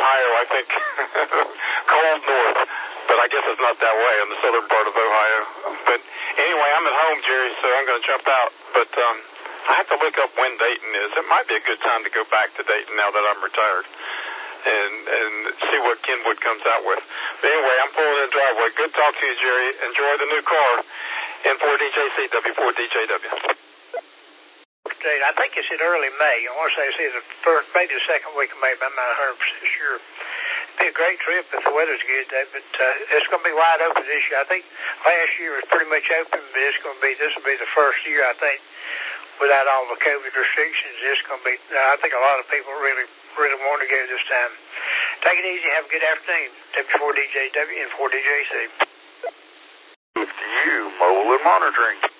Ohio, I think cold north, but I guess it's not that way in the southern part of Ohio. But anyway, I'm at home, Jerry, so I'm going to jump out. But I have to look up when Dayton is. It might be a good time to go back to Dayton now that I'm retired and see what Kenwood comes out with. But anyway, I'm pulling in the driveway. Good talk to you, Jerry. Enjoy the new car, N4DJC, W4DJW. I think it's in early May. I want to say it's the first, maybe the second week of May, but I'm not 100% sure. It'd be a great trip if the weather's good, though, but it's going to be wide open this year. I think last year was pretty much open, but this will be the first year, I think, without all the COVID restrictions. It's going to be, I think a lot of people really want to go this time. Take it easy. Have a good afternoon. W4DJW and 4DJC. To you, mobile and monitoring.